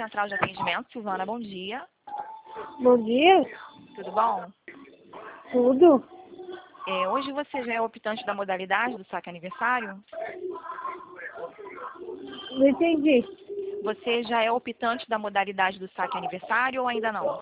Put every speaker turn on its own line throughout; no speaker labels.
Central de Atendimento. Silvana, bom dia.
Bom dia.
Tudo bom?
Tudo?
Hoje você já é optante da modalidade do saque aniversário?
Não entendi.
Você já é optante da modalidade do saque aniversário ou ainda não?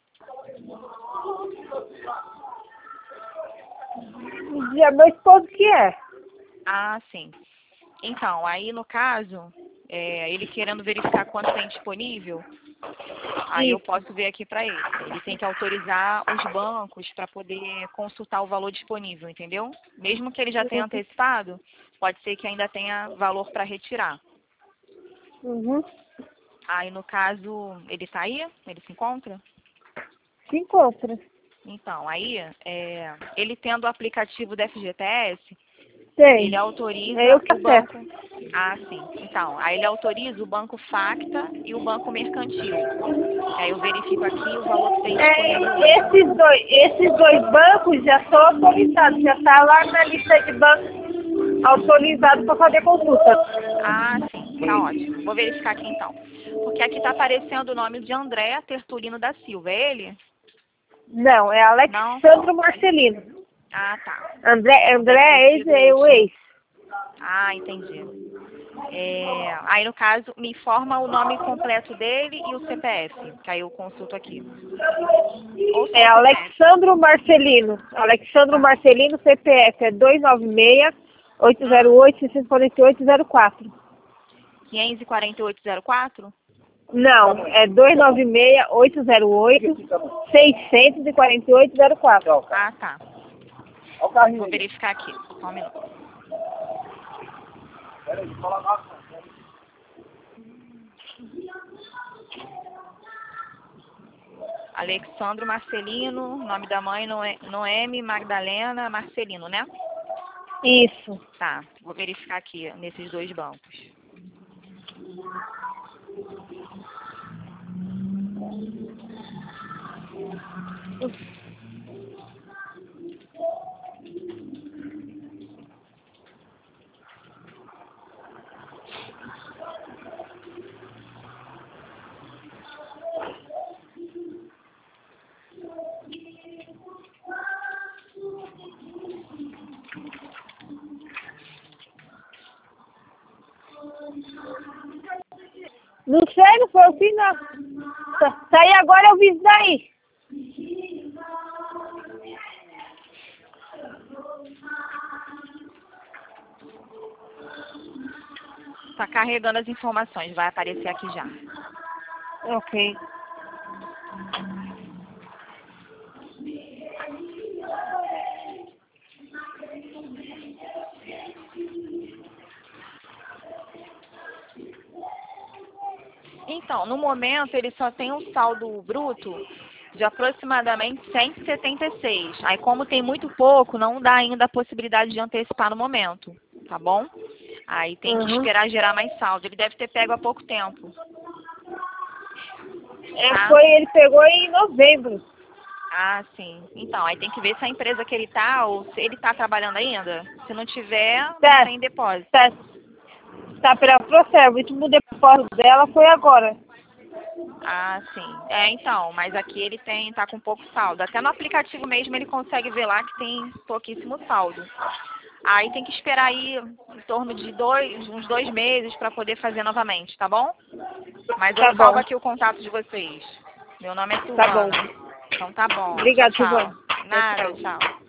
É meu esposo que é.
Ah, sim. Então, aí no caso, ele querendo verificar quanto tem disponível, aí eu
Isso.
posso ver aqui para ele. Ele tem que autorizar os bancos para poder consultar o valor disponível, entendeu? Mesmo que ele já tenha antecipado, pode ser que ainda tenha valor para retirar.
Uhum.
Aí no caso, ele está aí? Ele se encontra?
Se encontra.
Então, aí, ele tendo o aplicativo do FGTS,
Tem.
ele autoriza
É eu que
o banco.
acesso.
Ah, sim. Então, aí ele autoriza o banco Facta e o banco Mercantil. Aí eu verifico aqui o valor que tem disponível hoje.
Esses dois bancos já são autorizados, já está lá na lista de bancos autorizados para fazer consulta.
Ah, sim. Tá ótimo. Vou verificar aqui então. Porque aqui está aparecendo o nome de André Tertulino da Silva. É ele?
Não, é
Não?
Alexandro Marcelino.
Ah, tá.
André
Deve ter
é
sido
é o
último.
ex.
Ah, entendi. Aí, no caso, me informa o nome completo dele e o CPF, que aí eu consulto aqui. Ou só
É
o CPF.
Alexandro Marcelino. Alexandro
Tá.
Marcelino, CPF é 296-808-648-04.
54804?
Não, é 296-808-648-04.
Ah, tá. Vou verificar aqui. Só um minuto. Alexandro Marcelino, nome da mãe Noemi Magdalena Marcelino, né?
Isso.
Tá, vou verificar aqui nesses dois bancos.
Não sei, não foi o fim, não. Tá aí agora, eu vi isso daí.
Tá carregando as informações, vai aparecer aqui já.
Ok.
Então, no momento ele só tem um saldo bruto de aproximadamente 176. Aí, como tem muito pouco, não dá ainda a possibilidade de antecipar no momento, tá bom? Aí tem que
Uhum.
esperar gerar mais saldo. Ele deve ter pego há pouco tempo. Tá?
Ele pegou em novembro.
Ah, sim. Então, aí tem que ver se a empresa que ele tá ou se ele tá trabalhando ainda. Se não tiver, não
Tá,
tem depósito.
tá pela Procervo. O último depósito dela foi agora.
Ah, sim. Então, mas aqui ele tá com pouco saldo. Até no aplicativo mesmo ele consegue ver lá que tem pouquíssimo saldo. Aí tem que esperar aí em torno de uns 2 meses para poder fazer novamente, tá bom? Mas eu
Tá
salvo
bom.
aqui o contato de vocês. Meu nome é
Tá bom.
Silvana. Então tá bom. Tchau,
Obrigada,
tchau.
Silvana.
Nada,
Tchau.
tchau.